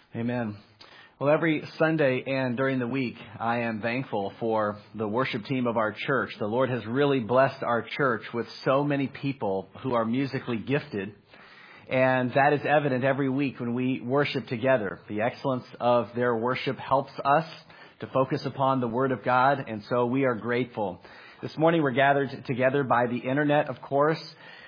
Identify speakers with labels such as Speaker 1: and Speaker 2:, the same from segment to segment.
Speaker 1: Amen. Well, every Sunday and during the week, I am thankful for the worship team of our church. The Lord has really blessed our church with so many people who are musically gifted. And that is evident every week when we worship together. The excellence of their worship helps us to focus upon the Word of God, and so we are grateful. This morning we're gathered together by the internet, of course,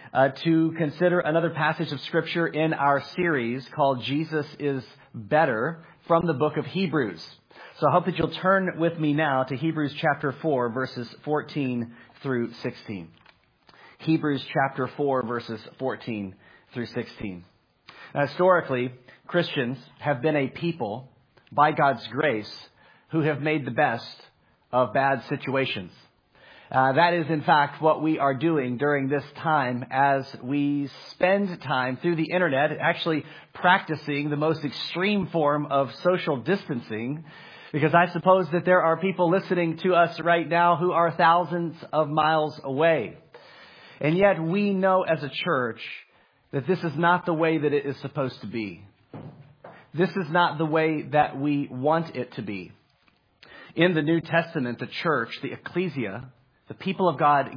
Speaker 1: to consider another passage of Scripture in our series called Jesus is Better from the book of Hebrews. So I hope that you'll turn with me now to Hebrews chapter 4, verses 14 through 16. Hebrews chapter 4, verses 14 through 16. Now, historically, Christians have been a people, by God's grace, who have made the best of bad situations. That is, in fact, what we are doing during this time as we spend time through the internet actually practicing the most extreme form of social distancing, because I suppose that there are people listening to us right now who are thousands of miles away. And yet we know as a church that this is not the way that it is supposed to be. This is not the way that we want it to be. In the New Testament, the church, the ecclesia, the people of God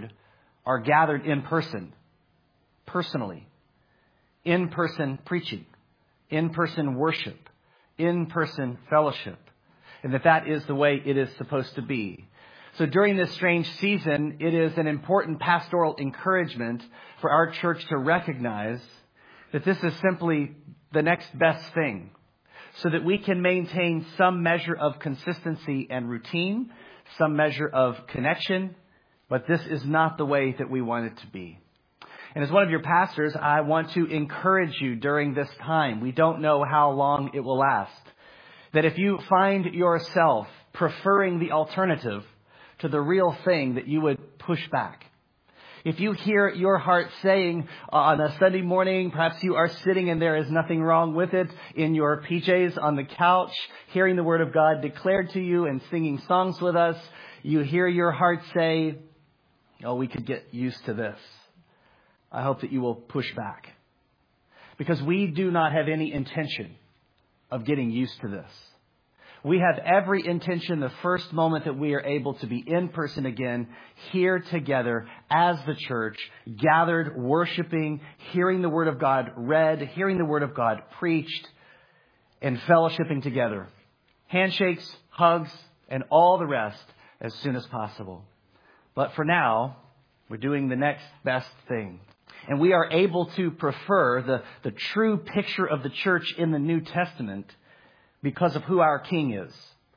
Speaker 1: are gathered in person, personally, in-person preaching, in-person worship, in-person fellowship, and that is the way it is supposed to be. So during this strange season, it is an important pastoral encouragement for our church to recognize that this is simply the next best thing, so that we can maintain some measure of consistency and routine, some measure of connection, but this is not the way that we want it to be. And as one of your pastors, I want to encourage you during this time. We don't know how long it will last. That if you find yourself preferring the alternative to the real thing, that you would push back. If you hear your heart saying on a Sunday morning, perhaps you are sitting and there is nothing wrong with it, in your PJs on the couch, hearing the Word of God declared to you and singing songs with us, you hear your heart say, oh, we could get used to this. I hope that you will push back. Because we do not have any intention of getting used to this. We have every intention the first moment that we are able to be in person again, here together as the church, gathered, worshiping, hearing the Word of God read, hearing the Word of God preached, and fellowshipping together. Handshakes, hugs, and all the rest as soon as possible. But for now, we're doing the next best thing. And we are able to prefer the true picture of the church in the New Testament because of who our King is.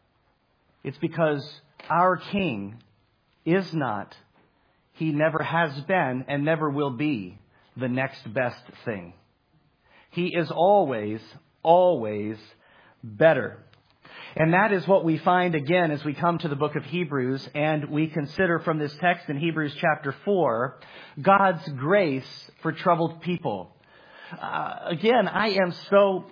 Speaker 1: It's because our King is not, he never has been, and never will be the next best thing. He is always, always better. And that is what we find again as we come to the book of Hebrews and we consider from this text in Hebrews chapter 4, God's grace for troubled people. Again, I am so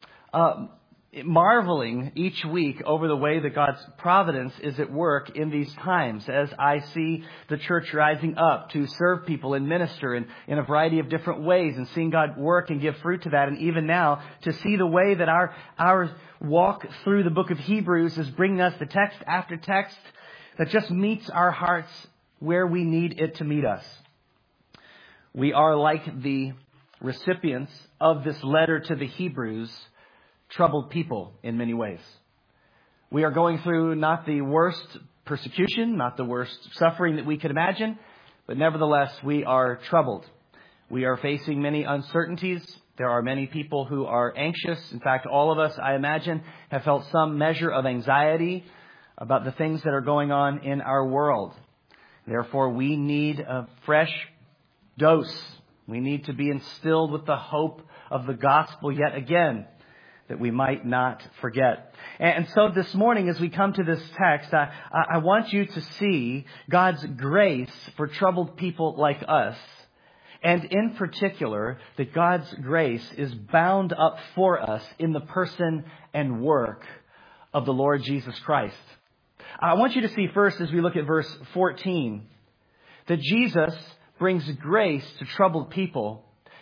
Speaker 1: marveling each week over the way that God's providence is at work in these times as I see the church rising up to serve people and minister in a variety of different ways, and seeing God work and give fruit to that. And even now to see the way that our walk through the book of Hebrews is bringing us the text after text that just meets our hearts where we need it to meet us. We are like the recipients of this letter to the Hebrews, troubled people in many ways. We are going through not the worst persecution, not the worst suffering that we could imagine, but nevertheless, we are troubled. We are facing many uncertainties. There are many people who are anxious. In fact, all of us, I imagine, have felt some measure of anxiety about the things that are going on in our world. Therefore, we need a fresh dose. We need to be instilled with the hope of the gospel yet again, that we might not forget. And so this morning, as we come to this text, I want you to see God's grace for troubled people like us. And in particular, that God's grace is bound up for us in the person and work of the Lord Jesus Christ. I want you to see first, as we look at verse 14, that Jesus brings grace to troubled people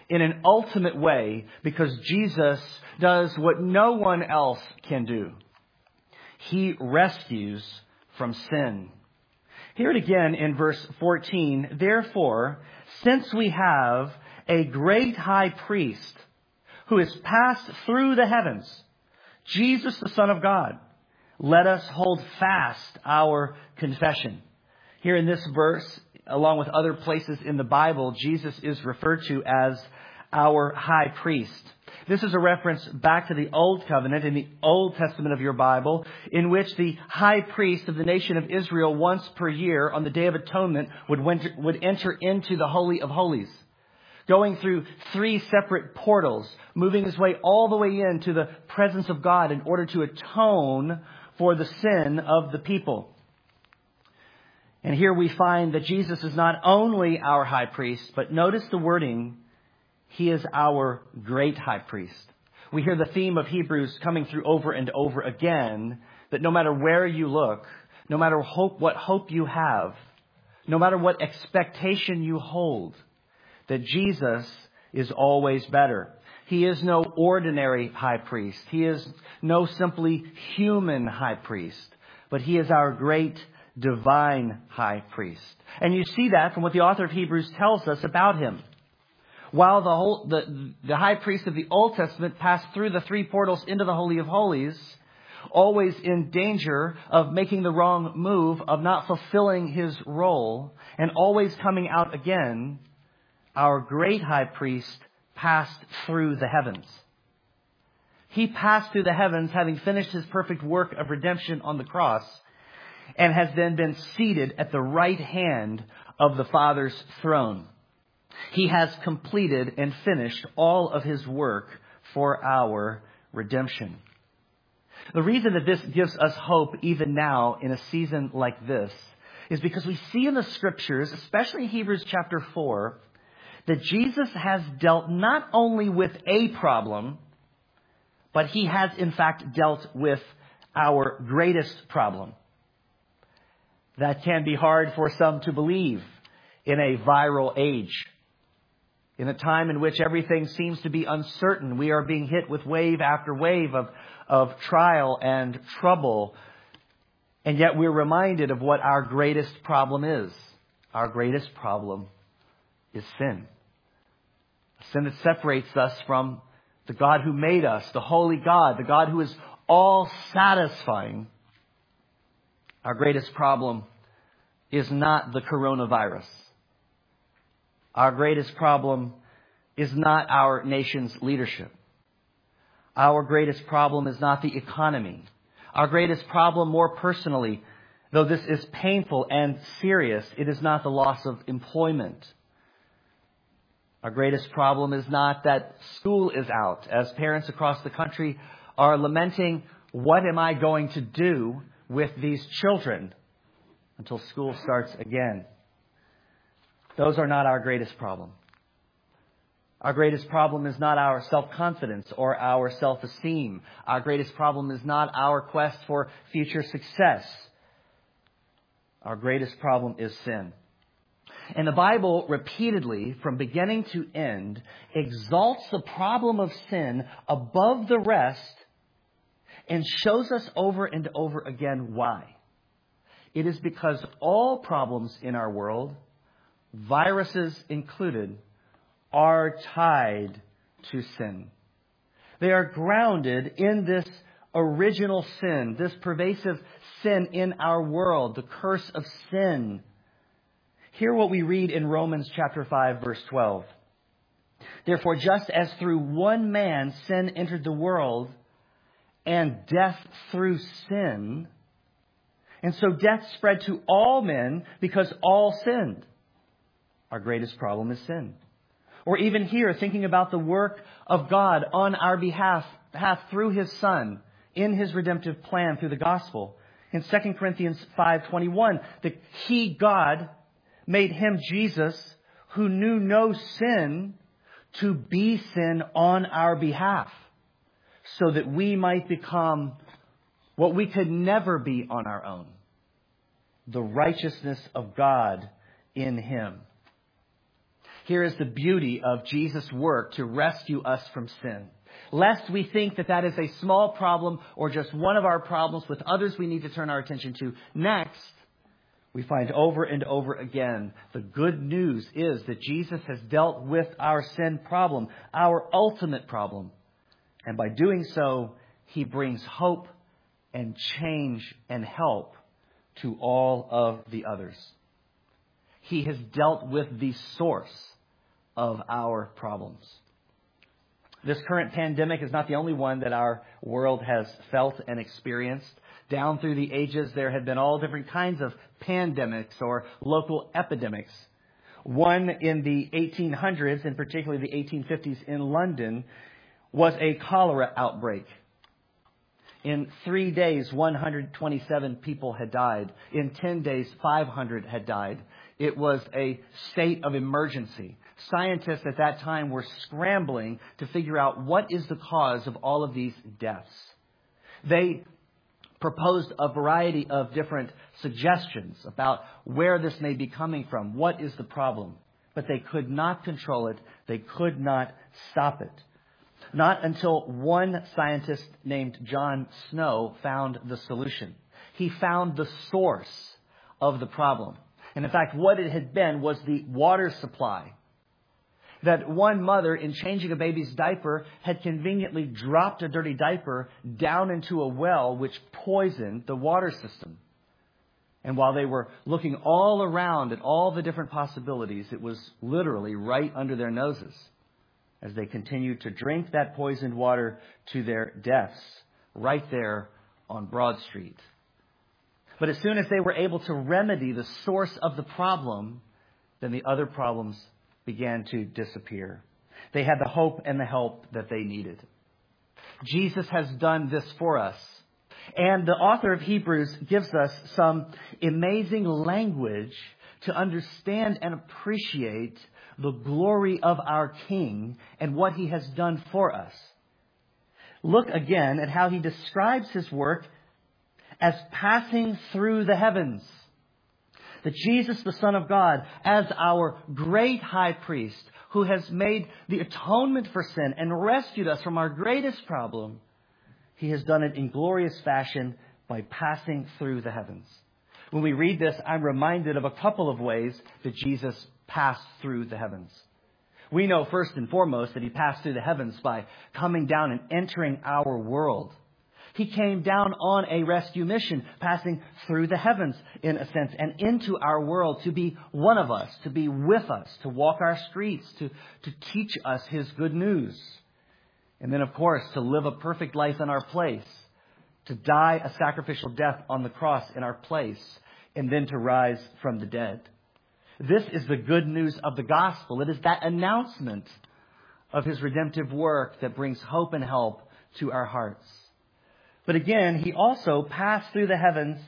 Speaker 1: in an ultimate way because Jesus does what no one else can do. He rescues from sin. Hear it again in verse 14. Therefore, since we have a great high priest who has passed through the heavens, Jesus, the Son of God, let us hold fast our confession. Here in this verse, along with other places in the Bible, Jesus is referred to as our high priest. This is a reference back to the Old Covenant in the Old Testament of your Bible, in which the high priest of the nation of Israel once per year on the Day of Atonement would enter into the Holy of Holies, going through 3 separate portals, moving his way all the way into the presence of God in order to atone for the sin of the people. And here we find that Jesus is not only our high priest, but notice the wording, he is our great high priest. We hear the theme of Hebrews coming through over and over again, that no matter where you look, no matter what hope you have, no matter what expectation you hold, that Jesus is always better. He is no ordinary high priest. He is no simply human high priest, but he is our great divine high priest. And you see that from what the author of Hebrews tells us about him. While the high priest of the Old Testament passed through the 3 portals into the Holy of Holies, always in danger of making the wrong move, of not fulfilling his role, and always coming out again, our great high priest passed through the heavens. He passed through the heavens, having finished his perfect work of redemption on the cross, and has then been seated at the right hand of the Father's throne. He has completed and finished all of his work for our redemption. The reason that this gives us hope even now in a season like this is because we see in the Scriptures, especially in Hebrews chapter 4, that Jesus has dealt not only with a problem, but he has in fact dealt with our greatest problem. That can be hard for some to believe in a viral age. In a time in which everything seems to be uncertain, we are being hit with wave after wave of trial and trouble. And yet we're reminded of what our greatest problem is. Our greatest problem is sin. Sin that separates us from the God who made us, the holy God, the God who is all satisfying. Our greatest problem is not the coronavirus. Our greatest problem is not our nation's leadership. Our greatest problem is not the economy. Our greatest problem, more personally, though this is painful and serious, it is not the loss of employment. Our greatest problem is not that school is out, as parents across the country are lamenting, what am I going to do with these children until school starts again? Those are not our greatest problem. Our greatest problem is not our self-confidence or our self-esteem. Our greatest problem is not our quest for future success. Our greatest problem is sin. And the Bible repeatedly, from beginning to end, exalts the problem of sin above the rest and shows us over and over again why. It is because all problems in our world, viruses included, are tied to sin. They are grounded in this original sin, this pervasive sin in our world, the curse of sin. Hear what we read in Romans chapter 5, verse 12. Therefore, just as through one man sin entered the world, and death through sin, and so death spread to all men because all sinned. Our greatest problem is sin. Or even here, thinking about the work of God on our behalf through his Son in his redemptive plan through the gospel. In 2 Corinthians 5:21, that he, God, made him, Jesus, who knew no sin, to be sin on our behalf, so that we might become what we could never be on our own, the righteousness of God in him. Here is the beauty of Jesus' work to rescue us from sin. Lest we think that that is a small problem or just one of our problems with others we need to turn our attention to. Next, we find over and over again, the good news is that Jesus has dealt with our sin problem, our ultimate problem. And by doing so, He brings hope and change and help to all of the others. He has dealt with the source of our problems. This current pandemic is not the only one that our world has felt and experienced. Down through the ages, there have been all different kinds of pandemics or local epidemics. One in the 1800s, and particularly the 1850s in London, was a cholera outbreak. In 3 days, 127 people had died. In 10 days, 500 had died. It was a state of emergency. Scientists at that time were scrambling to figure out what is the cause of all of these deaths. They proposed a variety of different suggestions about where this may be coming from. What is the problem? But they could not control it. They could not stop it. Not until one scientist named John Snow found the solution. He found the source of the problem. And in fact, what it had been was the water supply. That one mother, in changing a baby's diaper, had conveniently dropped a dirty diaper down into a well which poisoned the water system. And while they were looking all around at all the different possibilities, it was literally right under their noses as they continued to drink that poisoned water to their deaths right there on Broad Street. But as soon as they were able to remedy the source of the problem, then the other problems began to disappear. They had the hope and the help that they needed. Jesus has done this for us. And the author of Hebrews gives us some amazing language to understand and appreciate the glory of our King and what He has done for us. Look again at how He describes His work as passing through the heavens. That Jesus, the Son of God, as our great high priest, who has made the atonement for sin and rescued us from our greatest problem, He has done it in glorious fashion by passing through the heavens. When we read this, I'm reminded of a couple of ways that Jesus passed through the heavens. We know first and foremost that He passed through the heavens by coming down and entering our world. He came down on a rescue mission, passing through the heavens, in a sense, and into our world to be one of us, to be with us, to walk our streets, to teach us His good news. And then, of course, to live a perfect life in our place, to die a sacrificial death on the cross in our place, and then to rise from the dead. This is the good news of the gospel. It is that announcement of His redemptive work that brings hope and help to our hearts. But again, He also passed through the heavens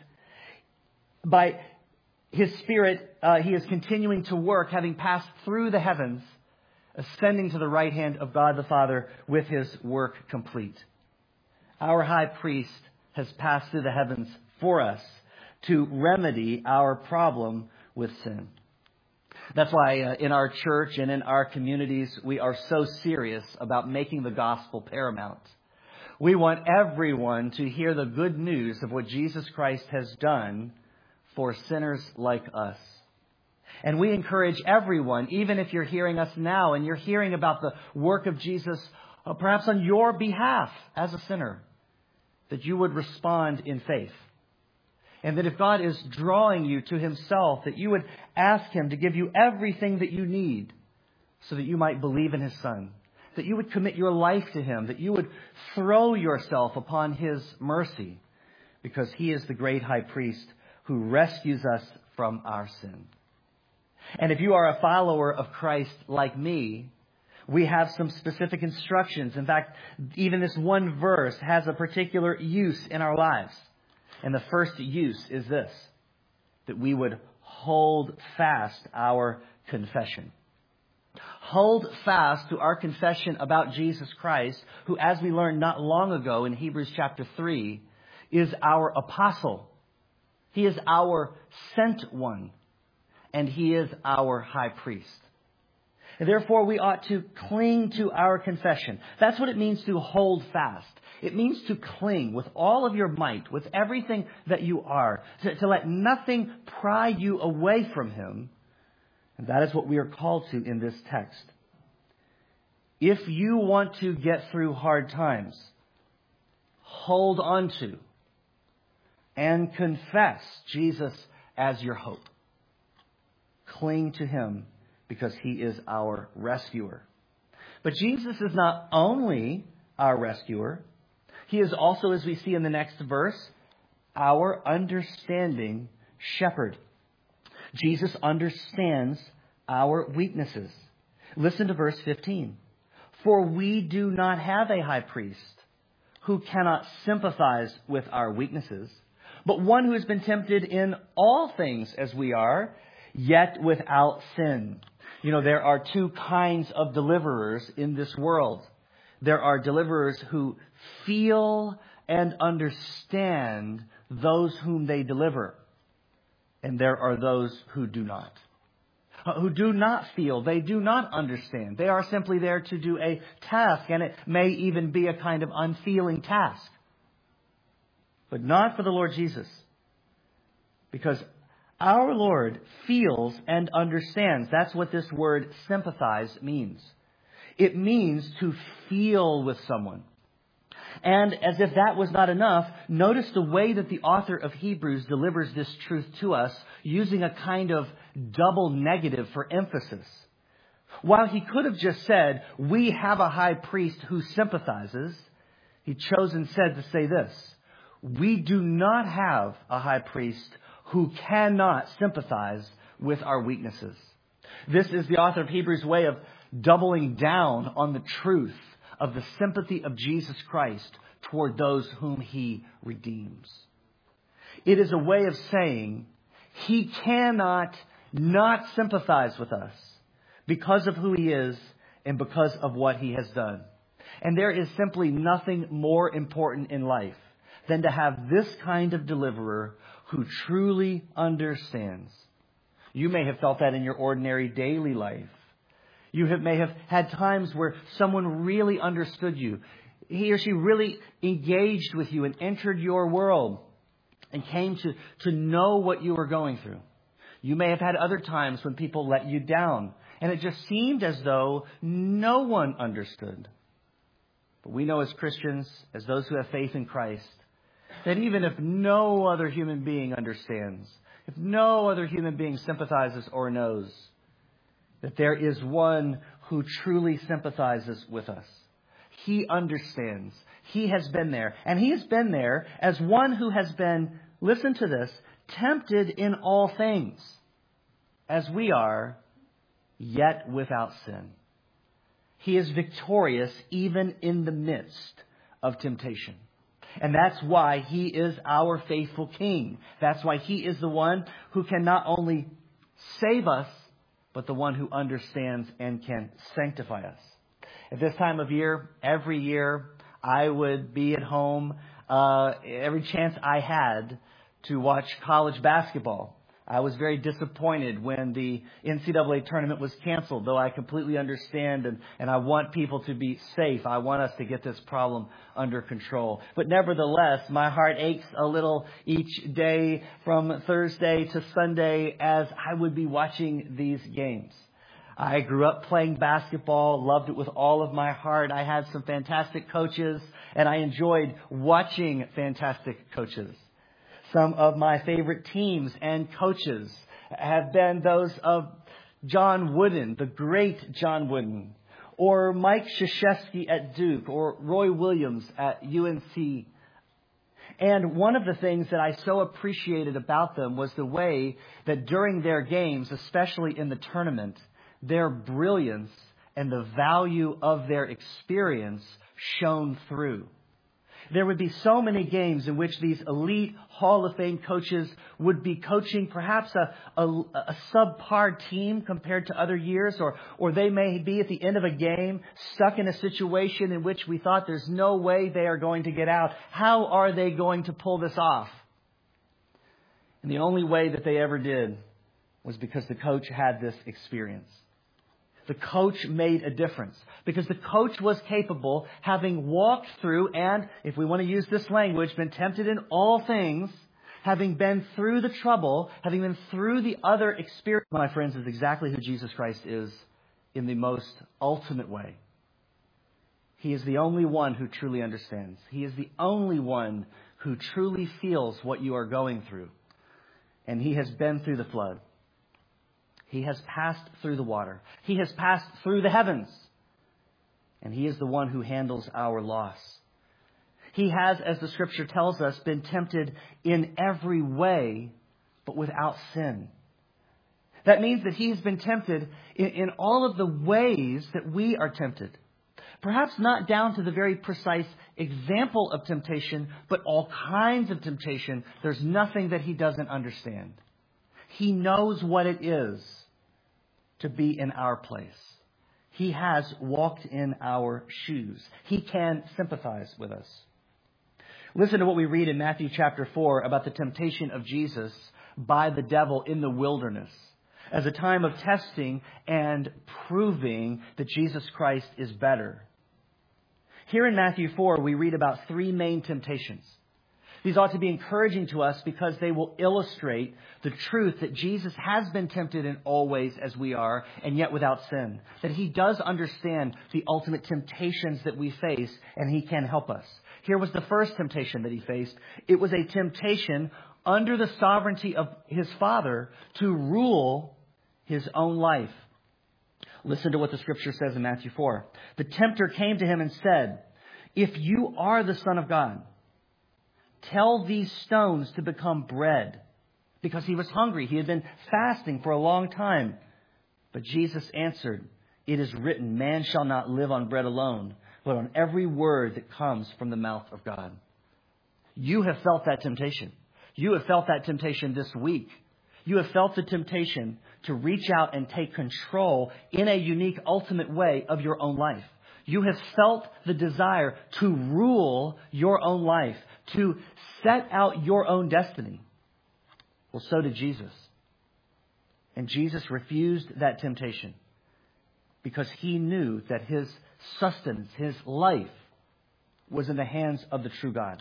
Speaker 1: by His Spirit. He is continuing to work, having passed through the heavens, ascending to the right hand of God the Father with His work complete. Our high priest has passed through the heavens for us to remedy our problem with sin. That's why in our church and in our communities, we are so serious about making the gospel paramount. We want everyone to hear the good news of what Jesus Christ has done for sinners like us. And we encourage everyone, even if you're hearing us now and you're hearing about the work of Jesus, perhaps on your behalf as a sinner, that you would respond in faith. And that if God is drawing you to Himself, that you would ask Him to give you everything that you need so that you might believe in His Son. That you would commit your life to Him, that you would throw yourself upon His mercy, because He is the great high priest who rescues us from our sin. And if you are a follower of Christ like me, we have some specific instructions. In fact, even this one verse has a particular use in our lives. And the first use is this, that we would hold fast our confession. Hold fast to our confession about Jesus Christ, who, as we learned not long ago in Hebrews chapter 3, is our apostle. He is our sent one, and He is our high priest.
Speaker 2: And therefore, we ought to cling to our confession. That's what it means to hold fast. It means to cling with all of your might, with everything that you are, to let nothing pry you away from Him. And that is what we are called to in this text. If you want to get through hard times, hold on to and confess Jesus as your hope. Cling to Him because He is our rescuer. But Jesus is not only our rescuer. He is also, as we see in the next verse, our understanding shepherd. Jesus understands our weaknesses. Listen to verse 15. For we do not have a high priest who cannot sympathize with our weaknesses, but one who has been tempted in all things as we are, yet without sin. You know, there are two kinds of deliverers in this world. There are deliverers who feel and understand those whom they deliver. And there are those who do not. Who do not feel. They do not understand. They are simply there to do a task, and it may even be a kind of unfeeling task. But not for the Lord Jesus. Because our Lord feels and understands. That's what this word sympathize means. It means to feel with someone. And as if that was not enough, notice the way that the author of Hebrews delivers this truth to us using a kind of double negative for emphasis. While he could have just said, we have a high priest who sympathizes, he chose instead to say this: we do not have a high priest who cannot sympathize with our weaknesses. This is the author of Hebrews' way of doubling down on the truth of the sympathy of Jesus Christ toward those whom He redeems. It is a way of saying He cannot not sympathize with us because of who He is and because of what He has done. And there is simply nothing more important in life than to have this kind of deliverer who truly understands. You may have felt that in your ordinary daily life. You may have had times where someone really understood you. He or she really engaged with you and entered your world and came to know what you were going through. You may have had other times when people let you down, and it just seemed as though no one understood. But we know as Christians, as those who have faith in Christ, that even if no other human being understands, if no other human being sympathizes or knows, that there is one who truly sympathizes with us. He understands. He has been there. And He has been there as one who has been, listen to this, tempted in all things, as we are, yet without sin. He is victorious even in the midst of temptation. And that's why He is our faithful King. That's why He is the one who can not only save us, but the one who understands and can sanctify us. At this time of year, every year, I would be at home every chance I had to watch college basketball. I was very disappointed when the NCAA tournament was canceled, though I completely understand and I want people to be safe. I want us to get this problem under control. But nevertheless, my heart aches a little each day from Thursday to Sunday as I would be watching these games. I grew up playing basketball, loved it with all of my heart. I had some fantastic coaches, and I enjoyed watching fantastic coaches. Some of my favorite teams and coaches have been those of John Wooden, the great John Wooden, or Mike Krzyzewski at Duke, or Roy Williams at UNC. And one of the things that I so appreciated about them was the way that during their games, especially in the tournament, their brilliance and the value of their experience shone through. There would be so many games in which these elite Hall of Fame coaches would be coaching perhaps a subpar team compared to other years, or they may be at the end of a game stuck in a situation in which we thought there's no way they are going to get out. How are they going to pull this off? And the only way that they ever did was because the coach had this experience. The coach made a difference because the coach was capable, having walked through and, if we want to use this language, been tempted in all things, having been through the trouble, having been through the other experience, my friends, is exactly who Jesus Christ is in the most ultimate way. He is the only one who truly understands. He is the only one who truly feels what you are going through. And He has been through the flood. He has passed through the water. He has passed through the heavens. And He is the one who handles our loss. He has, as the Scripture tells us, been tempted in every way, but without sin. That means that He has been tempted in all of the ways that we are tempted. Perhaps not down to the very precise example of temptation, but all kinds of temptation. There's nothing that He doesn't understand. He knows what it is to be in our place. He has walked in our shoes. He can sympathize with us. Listen to what we read in Matthew chapter 4 about the temptation of Jesus by the devil in the wilderness as a time of testing and proving that Jesus Christ is better. Here in Matthew 4, we read about three main temptations. These ought to be encouraging to us because they will illustrate the truth that Jesus has been tempted in all ways as we are, and yet without sin. That He does understand the ultimate temptations that we face, and He can help us. Here was the first temptation that He faced. It was a temptation under the sovereignty of His Father to rule His own life. Listen to what the Scripture says in Matthew 4. The tempter came to Him and said, "If you are the Son of God, tell these stones to become bread." Because He was hungry. He had been fasting for a long time. But Jesus answered, "It is written, man shall not live on bread alone, but on every word that comes from the mouth of God." You have felt that temptation. You have felt that temptation this week. You have felt the temptation to reach out and take control in a unique, ultimate way of your own life. You have felt the desire to rule your own life, to set out your own destiny. Well, so did Jesus. And Jesus refused that temptation because He knew that His sustenance, His life, was in the hands of the true God.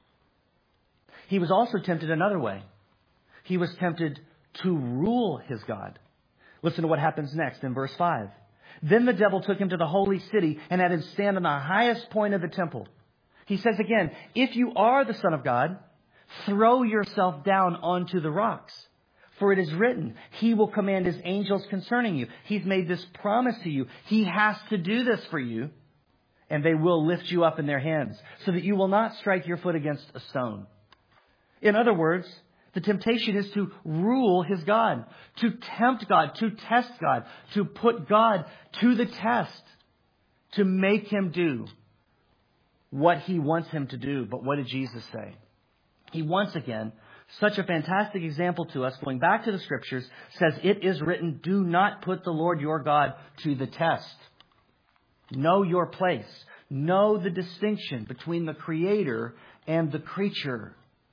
Speaker 2: He was also tempted another way. He was tempted to rule his God. Listen to what happens next in verse 5. Then the devil took Him to the holy city and had Him stand on the highest point of the temple. He says again, "If you are the Son of God, throw yourself down onto the rocks. For it is written, He will command His angels concerning you." He's made this promise to you. He has to do this for you. And they will lift you up in their hands so that you will not strike your foot against a stone. In other words, the temptation is to rule his God, to tempt God, to test God, to put God to the test, to make Him do what He wants Him to do. But what did Jesus say? He once again, such a fantastic example to us, going back to the Scriptures, says, "It is written, do not put the Lord your God to the test." Know your place. Know the distinction between the Creator and the creature.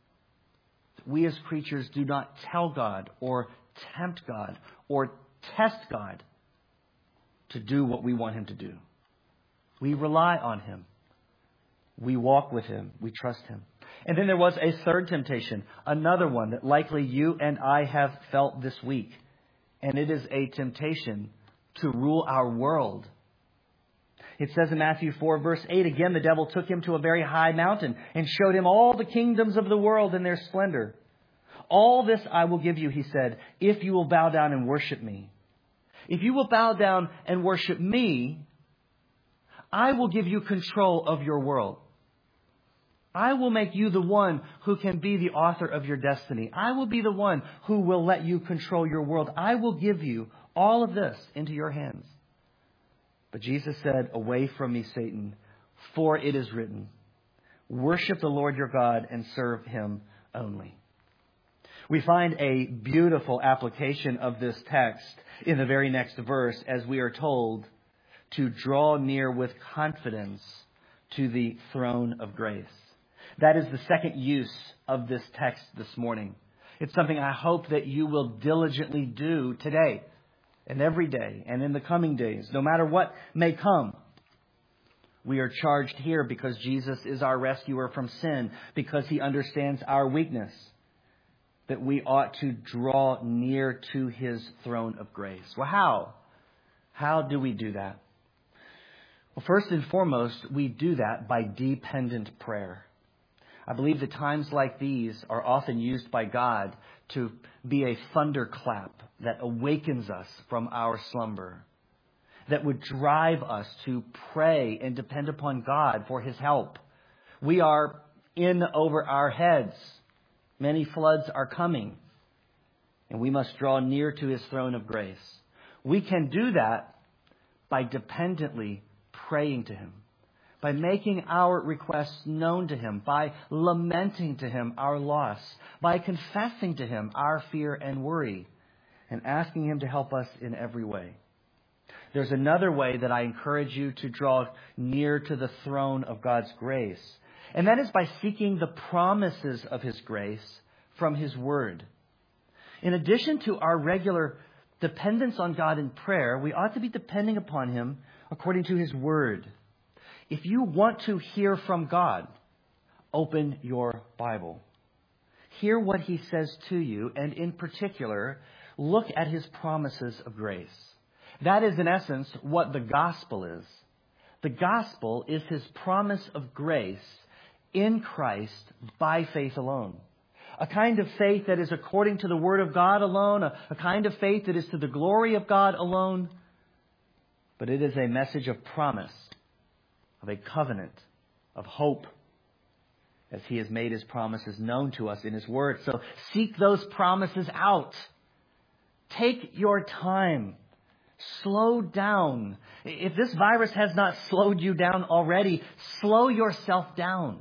Speaker 2: We as creatures do not tell God or tempt God or test God to do what we want Him to do. We rely on Him. We walk with Him. We trust Him. And then there was a third temptation, another one that likely you and I have felt this week. And it is a temptation to rule our world. It says in Matthew 4, verse 8, "Again, the devil took Him to a very high mountain and showed Him all the kingdoms of the world in their splendor. 'All this I will give you,' He said, 'if you will bow down and worship me.'" If you will bow down and worship me, I will give you control of your world. I will make you the one who can be the author of your destiny. I will be the one who will let you control your world. I will give you all of this into your hands. But Jesus said, "Away from me, Satan, for it is written, worship the Lord your God and serve Him only." We find a beautiful application of this text in the very next verse as we are told to draw near with confidence to the throne of grace. That is the second use of this text this morning. It's something I hope that you will diligently do today. And every day and in the coming days, no matter what may come, we are charged here because Jesus is our rescuer from sin, because he understands our weakness, that we ought to draw near to his throne of grace. Well, how? How do we do that? Well, first and foremost, we do that by dependent prayer. I believe that times like these are often used by God to be a thunderclap that awakens us from our slumber, that would drive us to pray and depend upon God for his help. We are in over our heads. Many floods are coming, and we must draw near to his throne of grace. We can do that by dependently praying to him, by making our requests known to him, by lamenting to him our loss, by confessing to him our fear and worry, and asking him to help us in every way. There's another way that I encourage you to draw near to the throne of God's grace, and that is by seeking the promises of his grace from his word. In addition to our regular dependence on God in prayer, we ought to be depending upon him according to his word. If you want to hear from God, open your Bible. Hear what he says to you, and in particular, look at his promises of grace. That is, in essence, what the gospel is. The gospel is his promise of grace in Christ by faith alone. A kind of faith that is according to the word of God alone, a kind of faith that is to the glory of God alone. But it is a message of promise, of a covenant, of hope, as he has made his promises known to us in his word. So seek those promises out. Take your time. Slow down. If this virus has not slowed you down already, slow yourself down.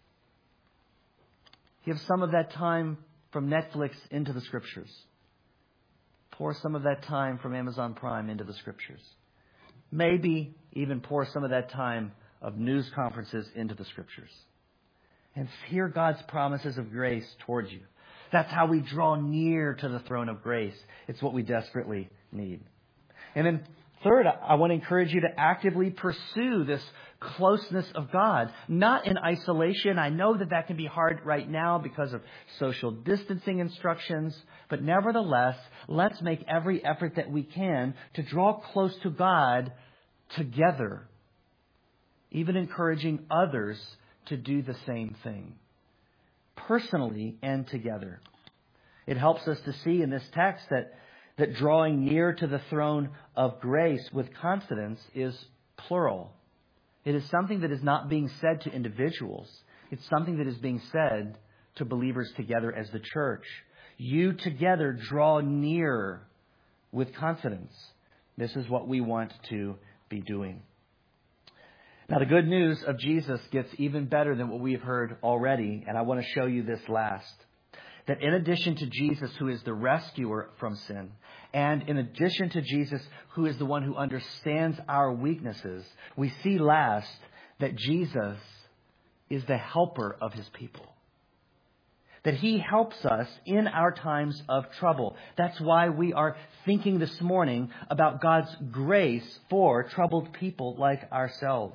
Speaker 2: Give some of that time from Netflix into the Scriptures. Pour some of that time from Amazon Prime into the Scriptures. Maybe even pour some of that time of news conferences into the Scriptures. And hear God's promises of grace towards you. That's how we draw near to the throne of grace. It's what we desperately need. And then third, I want to encourage you to actively pursue this closeness of God, not in isolation. I know that that can be hard right now because of social distancing instructions, but nevertheless, let's make every effort that we can to draw close to God together, even encouraging others to do the same thing, personally and together. It helps us to see in this text that drawing near to the throne of grace with confidence is plural. It is something that is not being said to individuals. It's something that is being said to believers together as the church. You together draw near with confidence. This is what we want to be doing. Now, the good news of Jesus gets even better than what we've heard already, and I want to show you this last. That in addition to Jesus, who is the rescuer from sin, and in addition to Jesus, who is the one who understands our weaknesses, we see last that Jesus is the helper of his people. That he helps us in our times of trouble. That's why we are thinking this morning about God's grace for troubled people like ourselves.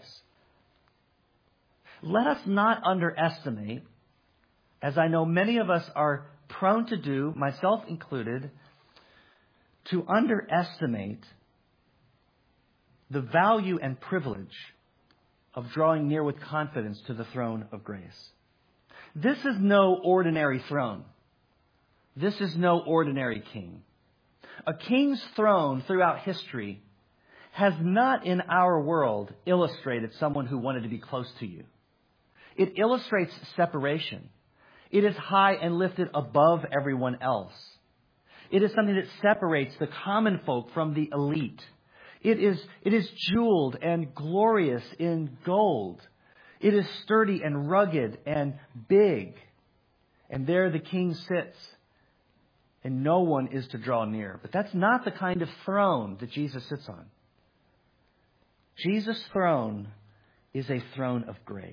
Speaker 2: Let us not underestimate, as I know many of us are prone to do, myself included, to underestimate the value and privilege of drawing near with confidence to the throne of grace. This is no ordinary throne. This is no ordinary king. A king's throne throughout history has not in our world illustrated someone who wanted to be close to you. It illustrates separation. It is high and lifted above everyone else. It is something that separates the common folk from the elite. It is jeweled and glorious in gold. It is sturdy and rugged and big. And there the king sits, and no one is to draw near. But that's not the kind of throne that Jesus sits on. Jesus' throne is a throne of grace.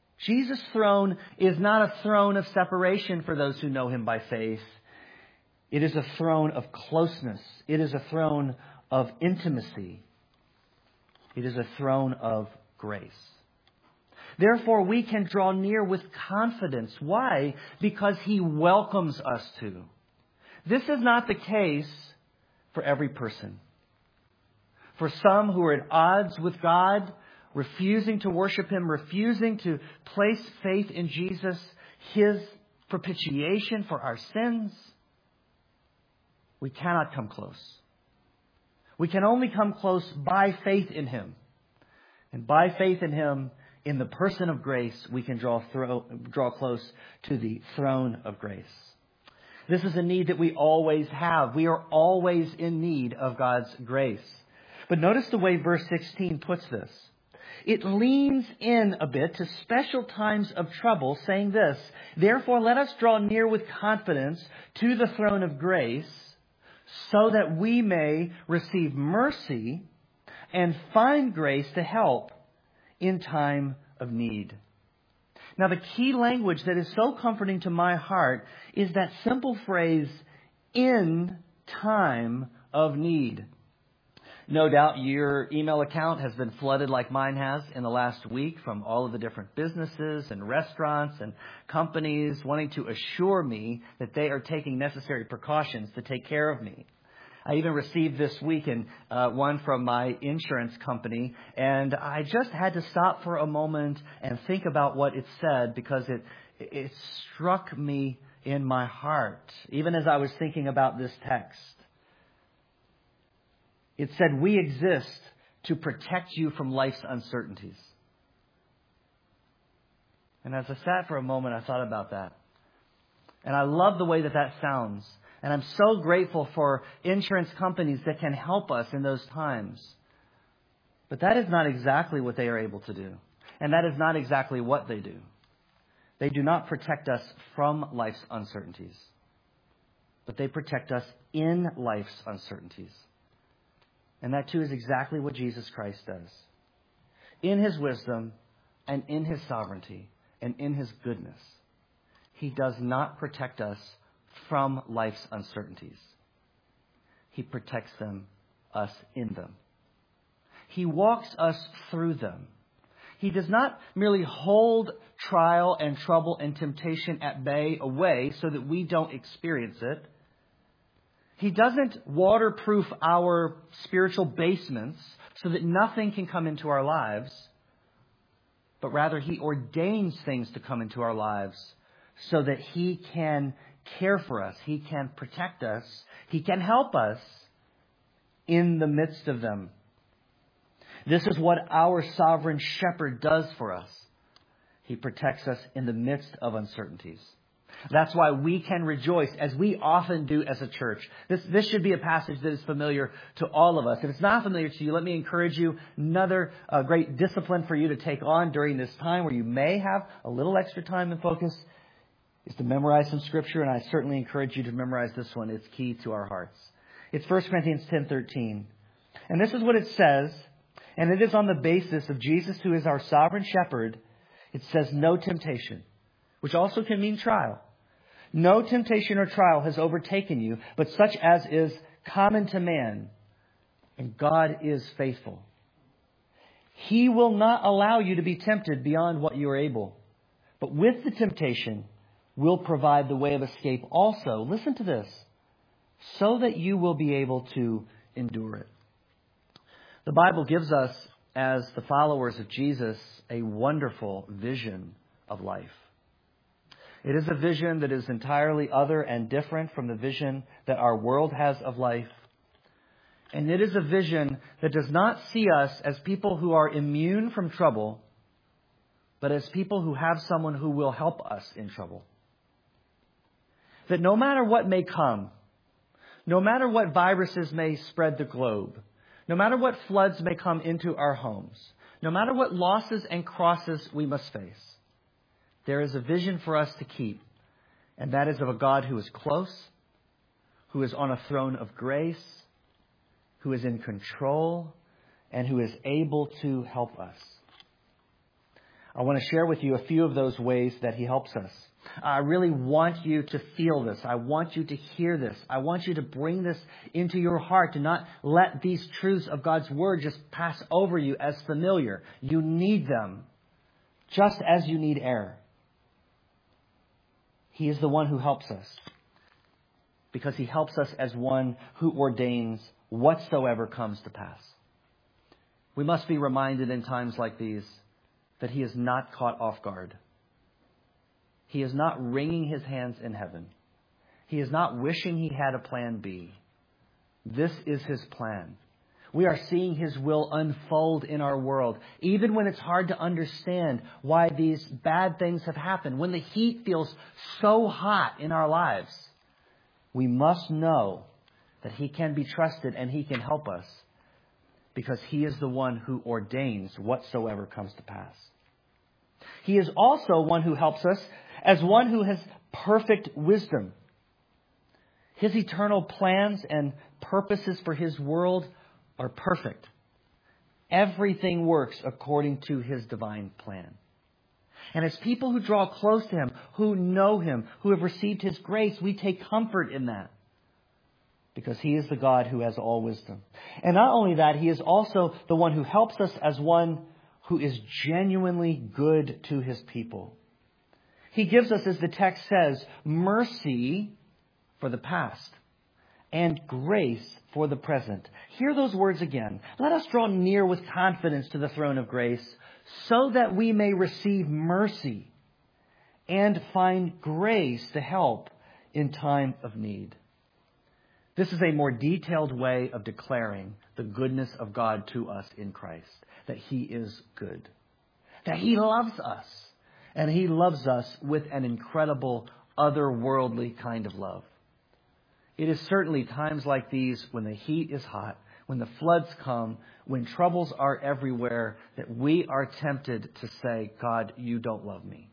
Speaker 2: Jesus' throne is not a throne of separation for those who know him by faith. It is a throne of closeness. It is a throne of intimacy. It is a throne of grace. Therefore, we can draw near with confidence. Why? Because He welcomes us to. This is not the case for every person. For some who are at odds with God, refusing to worship Him, refusing to place faith in Jesus, His propitiation for our sins, we cannot come close. We can only come close by faith in Him. And by faith in Him, in the person of grace, we can draw close to the throne of grace. This is a need that we always have. We are always in need of God's grace. But notice the way verse 16 puts this. It leans in a bit to special times of trouble, saying this, "Therefore let us draw near with confidence to the throne of grace, so that we may receive mercy and find grace to help in time of need." Now, the key language that is so comforting to my heart is that simple phrase, "in time of need." No doubt your email account has been flooded like mine has in the last week from all of the different businesses and restaurants and companies wanting to assure me that they are taking necessary precautions to take care of me. I even received this week one from my insurance company, and I just had to stop for a moment and think about what it said because it struck me in my heart, even as I was thinking about this text. It said, "We exist to protect you from life's uncertainties." And as I sat for a moment, I thought about that. And I love the way that sounds. And I'm so grateful for insurance companies that can help us in those times. But that is not exactly what they are able to do. And that is not exactly what they do. They do not protect us from life's uncertainties. But they protect us in life's uncertainties. And that too is exactly what Jesus Christ does. In His wisdom and in His sovereignty and in His goodness, He does not protect us from life's uncertainties. He protects us in them. He walks us through them. He does not merely hold trial and trouble and temptation at bay away so that we don't experience it. He doesn't waterproof our spiritual basements so that nothing can come into our lives, but rather He ordains things to come into our lives so that He can care for us, He can protect us, He can help us in the midst of them. This is what our sovereign shepherd does for us. He protects us in the midst of uncertainties. That's why we can rejoice, as we often do as a church. This should be a passage that is familiar to all of us. If it's not familiar to you, let me encourage you, another great discipline for you to take on during this time where you may have a little extra time and focus is to memorize some Scripture, and I certainly encourage you to memorize this one. It's key to our hearts. It's 1 Corinthians 10:13. And this is what it says, and it is on the basis of Jesus, who is our sovereign shepherd. It says, "No temptation," which also can mean trial. "No temptation or trial has overtaken you, but such as is common to man. And God is faithful. He will not allow you to be tempted beyond what you are able. But with the temptation will provide the way of escape also." Listen to this. "So that you will be able to endure it." The Bible gives us, as the followers of Jesus, a wonderful vision of life. It is a vision that is entirely other and different from the vision that our world has of life. And it is a vision that does not see us as people who are immune from trouble, but as people who have someone who will help us in trouble. That no matter what may come, no matter what viruses may spread the globe, no matter what floods may come into our homes, no matter what losses and crosses we must face, there is a vision for us to keep, and that is of a God who is close, who is on a throne of grace, who is in control, and who is able to help us. I want to share with you a few of those ways that He helps us. I really want you to feel this. I want you to hear this. I want you to bring this into your heart, to not let these truths of God's Word just pass over you as familiar. You need them just as you need air. He is the one who helps us, because He helps us as one who ordains whatsoever comes to pass. We must be reminded in times like these that He is not caught off guard. He is not wringing His hands in heaven. He is not wishing He had a plan B. This is His plan. We are seeing His will unfold in our world, even when it's hard to understand why these bad things have happened. When the heat feels so hot in our lives, we must know that He can be trusted and He can help us, because He is the one who ordains whatsoever comes to pass. He is also one who helps us as one who has perfect wisdom. His eternal plans and purposes for His world are perfect. Everything works according to His divine plan. And as people who draw close to Him, who know Him, who have received His grace, we take comfort in that, because He is the God who has all wisdom. And not only that, He is also the one who helps us as one who is genuinely good to His people. He gives us, as the text says, mercy for the past and grace for the present. Hear those words again. Let us draw near with confidence to the throne of grace, so that we may receive mercy and find grace to help in time of need. This is a more detailed way of declaring the goodness of God to us in Christ, that He is good, that He loves us, and He loves us with an incredible, otherworldly kind of love. It is certainly times like these, when the heat is hot, when the floods come, when troubles are everywhere, that we are tempted to say, God, you don't love me.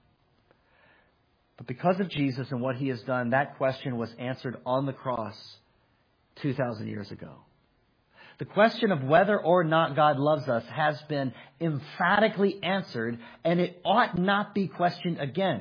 Speaker 2: But because of Jesus and what He has done, that question was answered on the cross 2,000 years ago. The question of whether or not God loves us has been emphatically answered, and it ought not be questioned again.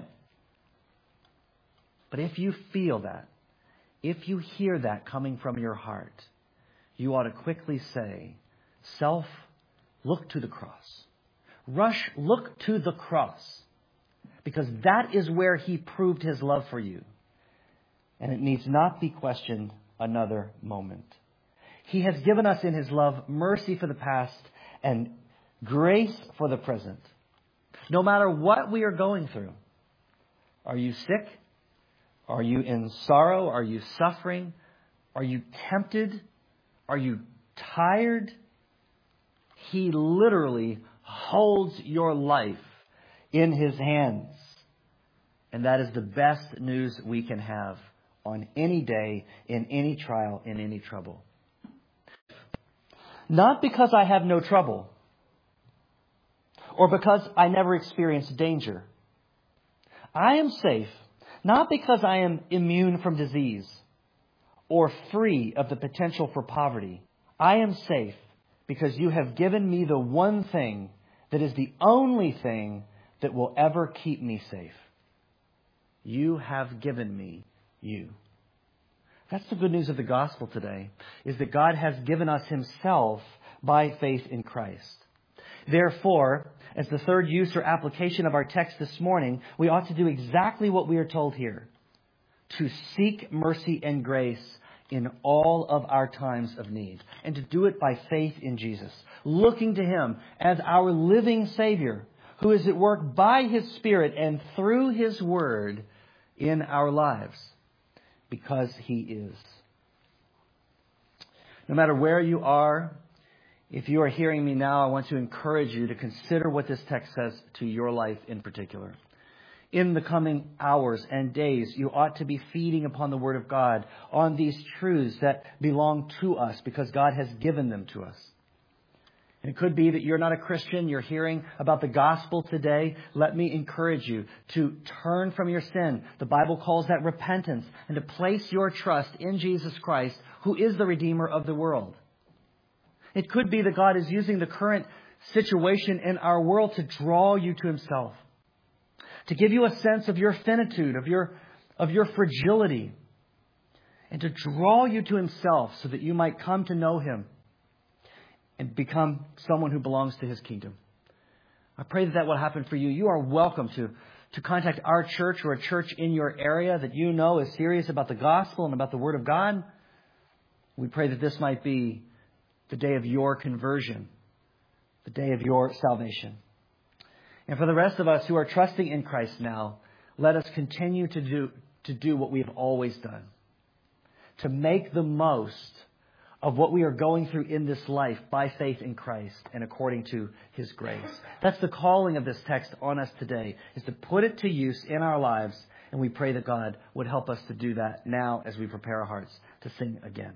Speaker 2: But if you feel that, if you hear that coming from your heart, you ought to quickly say, self, look to the cross. Rush, look to the cross, because that is where He proved His love for you. And it needs not be questioned another moment. He has given us in His love mercy for the past and grace for the present. No matter what we are going through, are you sick? Are you in sorrow? Are you suffering? Are you tempted? Are you tired? He literally holds your life in His hands. And that is the best news we can have on any day, in any trial, in any trouble. Not because I have no trouble, or because I never experience danger. I am safe, not because I am immune from disease or free of the potential for poverty. I am safe because you have given me the one thing that is the only thing that will ever keep me safe. You have given me you. That's the good news of the gospel today, is that God has given us Himself by faith in Christ. Therefore, as the third use or application of our text this morning, we ought to do exactly what we are told here: to seek mercy and grace in all of our times of need, and to do it by faith in Jesus, looking to Him as our living Savior, who is at work by His Spirit and through His Word in our lives, because He is. No matter where you are, if you are hearing me now, I want to encourage you to consider what this text says to your life in particular. In the coming hours and days, you ought to be feeding upon the Word of God, on these truths that belong to us because God has given them to us. It could be that you're not a Christian, you're hearing about the gospel today. Let me encourage you to turn from your sin. The Bible calls that repentance, and to place your trust in Jesus Christ, who is the Redeemer of the world. It could be that God is using the current situation in our world to draw you to Himself, to give you a sense of your finitude, of your fragility, and to draw you to Himself so that you might come to know Him and become someone who belongs to His kingdom. I pray that will happen for you. You are welcome to contact our church or a church in your area that you know is serious about the gospel and about the Word of God. We pray that this might be the day of your conversion, the day of your salvation. And for the rest of us who are trusting in Christ now, let us continue to do what we have always done, to make the most of what we are going through in this life by faith in Christ and according to His grace. That's the calling of this text on us today, is to put it to use in our lives, and we pray that God would help us to do that now as we prepare our hearts to sing again.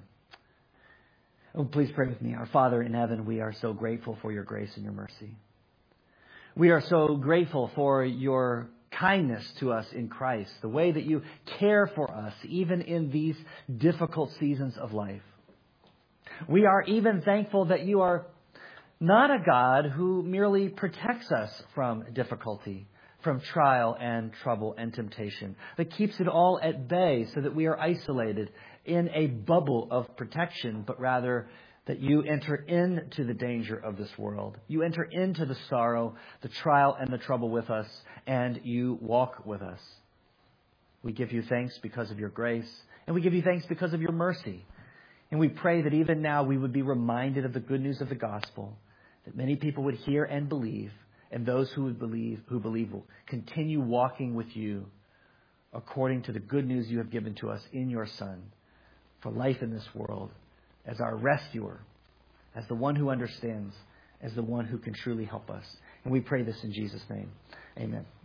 Speaker 2: Oh, please pray with me. Our Father in heaven, we are so grateful for your grace and your mercy. We are so grateful for your kindness to us in Christ, the way that you care for us even in these difficult seasons of life. We are even thankful that you are not a God who merely protects us from difficulty, from trial and trouble and temptation, but keeps it all at bay so that we are isolated in a bubble of protection, but rather that you enter into the danger of this world. You enter into the sorrow, the trial, and the trouble with us, and you walk with us. We give you thanks because of your grace, and we give you thanks because of your mercy. And we pray that even now we would be reminded of the good news of the gospel, that many people would hear and believe, and those who believe will continue walking with you according to the good news you have given to us in your Son for life in this world, as our rescuer, as the one who understands, as the one who can truly help us. And we pray this in Jesus' name. Amen.